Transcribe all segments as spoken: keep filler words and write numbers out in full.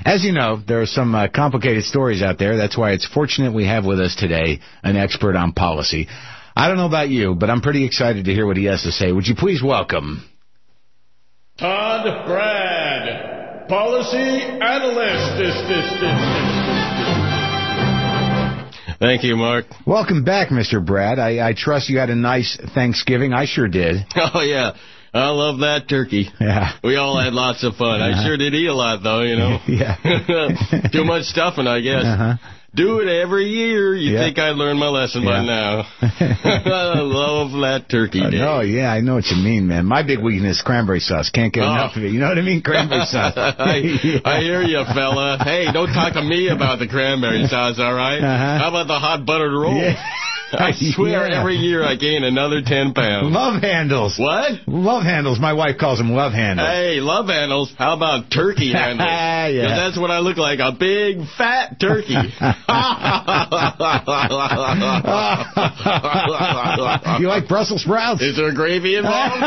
As you know, there are some uh, complicated stories out there. That's why it's fortunate we have with us today an expert on policy. I don't know about you, but I'm pretty excited to hear what he has to say. Would you please welcome Todd Brad, policy analyst. This, this, this, this. Thank you, Mark. Welcome back, Mister Brad. I, I trust you had a nice Thanksgiving. I sure did. Oh, yeah. I love that turkey. Yeah. We all had lots of fun. Uh-huh. I sure did eat a lot, though, you know. Yeah. Too much stuffing, I guess. Uh-huh. Do it every year. You yeah. think I'd learn my lesson yeah. by now. I love that turkey day. Oh, yeah, I know what you mean, man. My big weakness is cranberry sauce. Can't get oh. enough of it. You know what I mean? Cranberry sauce. I, yeah. I hear you, fella. Hey, don't talk to me about the cranberry sauce, all right? Uh-huh. How about the hot buttered roll? Yeah. I swear yeah. every year I gain another ten pounds. Love handles. What? Love handles. My wife calls them love handles. Hey, love handles. How about turkey handles? Yeah. That's what I look like, a big, fat turkey. You like Brussels sprouts? Is there gravy involved?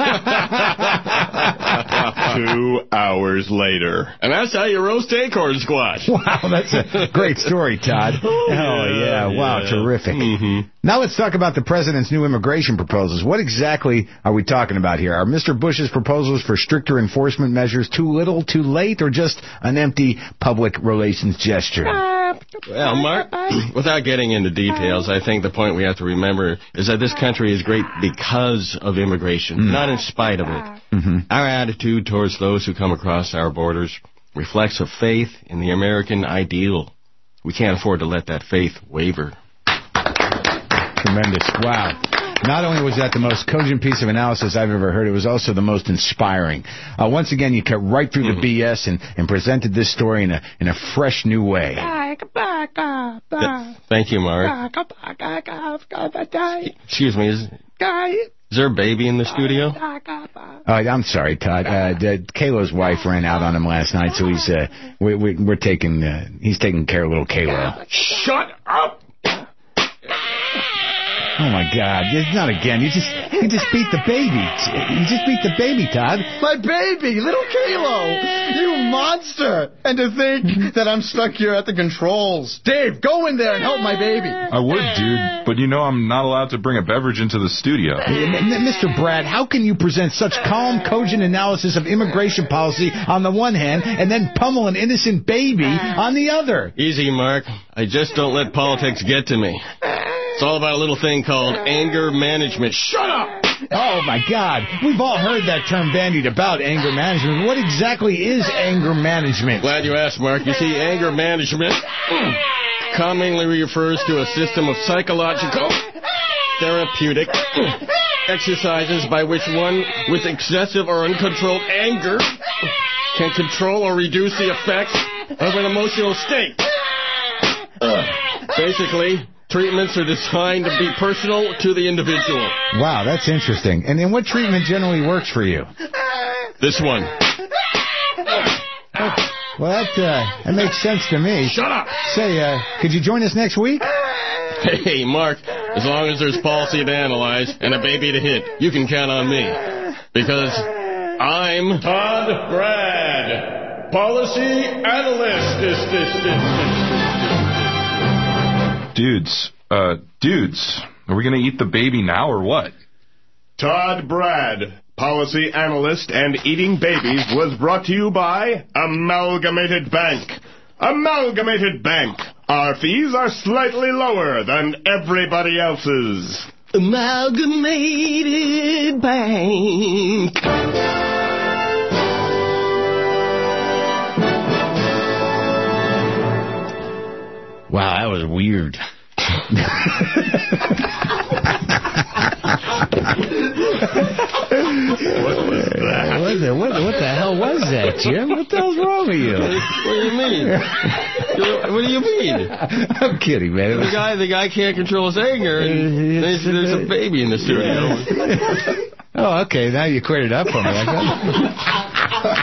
Two hours later. And that's how you roast acorn squash. Wow, that's a great story, Todd. Oh, yeah. yeah. Wow, terrific. Mm-hmm. Now let's talk about the president's new immigration proposals. What exactly are we talking about here? Are Mister Bush's proposals for stricter enforcement measures too little, too late, or just an empty public relations gesture? Well, Mark, without getting into details, I think the point we have to remember is that this country is great because of immigration, mm. not in spite of it. Mm-hmm. Our attitude towards those who come across our borders reflects a faith in the American ideal. We can't afford to let that faith waver. Tremendous. Wow. Not only was that the most cogent piece of analysis I've ever heard, it was also the most inspiring. Uh, once again, you cut right through the B S and, and presented this story in a in a fresh new way. Thank you, Mark. Excuse me, is, is there a baby in the studio? Uh, I'm sorry, Todd. Uh, the, Kayla's wife ran out on him last night, so he's uh, we, we, we're taking uh, he's taking care of little Kayla. Shut up! Oh, my God. Not again. You just you just beat the baby. You just beat the baby, Todd. My baby, little Kalo. You monster. And to think that I'm stuck here at the controls. Dave, go in there and help my baby. I would, dude, but you know I'm not allowed to bring a beverage into the studio. Mister Brad, how can you present such calm, cogent analysis of immigration policy on the one hand and then pummel an innocent baby on the other? Easy, Mark. I just don't let politics get to me. It's all about a little thing called anger management. Shut up! Oh, my God. We've all heard that term bandied about, anger management. What exactly is anger management? Glad you asked, Mark. You see, anger management commonly refers to a system of psychological, therapeutic exercises by which one with excessive or uncontrolled anger can control or reduce the effects of an emotional state. Basically, treatments are designed to be personal to the individual. Wow, that's interesting. And then what treatment generally works for you? This one. Well, that, uh, that makes sense to me. Shut up! Say, uh, could you join us next week? Hey, Mark, as long as there's policy to analyze and a baby to hit, you can count on me. Because I'm Todd Brad, policy analyst. This, this, this, this. Dudes, uh, dudes, are we going to eat the baby now or what? Todd Brad, policy analyst and eating babies, was brought to you by Amalgamated Bank. Amalgamated Bank. Our fees are slightly lower than everybody else's. Amalgamated Bank. Wow, that was weird. What was that? What the, what, what the hell was that, Jim? What the hell's wrong with you? What do you mean? What do you mean? I'm kidding, man. The guy, the guy can't control his anger, and there's, there's a baby in the studio. Oh, okay. Now you cleared it up for me.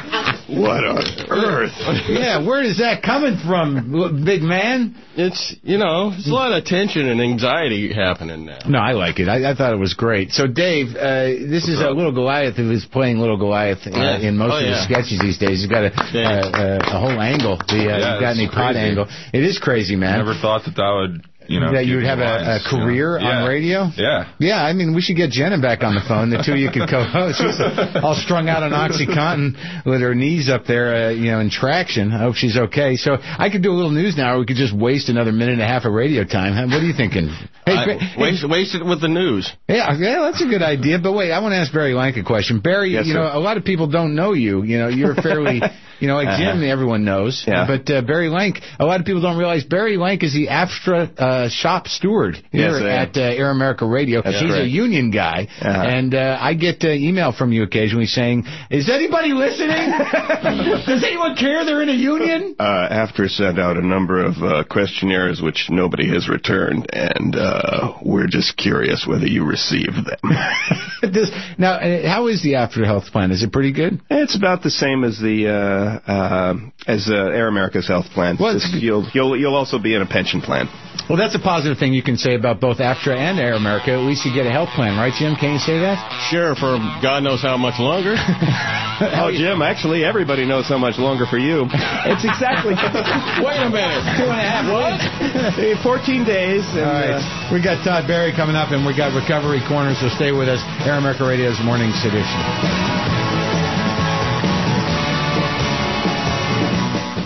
What on earth? Yeah, where is that coming from, big man? It's, you know, there's a lot of tension and anxiety happening now. No, I like it. I, I thought it was great. So, Dave, uh, this is a Little Goliath who is playing Little Goliath uh, Yeah. in most Oh, of yeah. his sketches these days. He's got a, Yeah. uh, uh, a whole angle. The, uh, Yeah, you've got it's any pot crazy. angle. It is crazy, man. Never thought that that would, you know, that you give would me have a, a lines, you know? career Yeah. on radio? Yeah. Yeah, I mean, we should get Jenna back on the phone. The two of you could co-host. She's all strung out on OxyContin with her knees up there, uh, you know, in traction. I hope she's okay. So I could do a little news now, or we could just waste another minute and a half of radio time. Huh? What are you thinking? Hey, I, Ba- hey, waste, waste it with the news. yeah, yeah, that's a good idea. But wait, I want to ask Barry Lank a question. Barry, Yes, you sir. know, a lot of people don't know you. You know, you're fairly, you know, like Jim, everyone knows. Yeah. But uh, Barry Lank, a lot of people don't realize Barry Lank is the AFTRA uh, shop steward here Yes, I am. at uh, Air America Radio. That's He's a correct. union guy, Uh-huh. and uh, I get uh, email from you occasionally saying, "Is anybody listening? Does anyone care they're in a union?" Uh, after sent out a number of uh, questionnaires which nobody has returned, and uh, we're just curious whether you received them. Does, now, uh, how is the AFTRA health plan? Is it pretty good? It's about the same as the uh, uh, as uh, Air America's health plan. Well, Just it's- you'll you'll you'll also be in a pension plan. Well, that's a positive thing you can say about both AFTRA and Air America. At least you get a health plan, right, Jim? Can you say that? Sure, for God knows how much longer. Oh, Jim, actually, everybody knows how much longer for you. It's exactly Wait a minute. Two and a half What? fourteen days. And, All right. uh, We got Todd Barry coming up, and we got Recovery Corner, so stay with us. Air America Radio's Morning Sedition.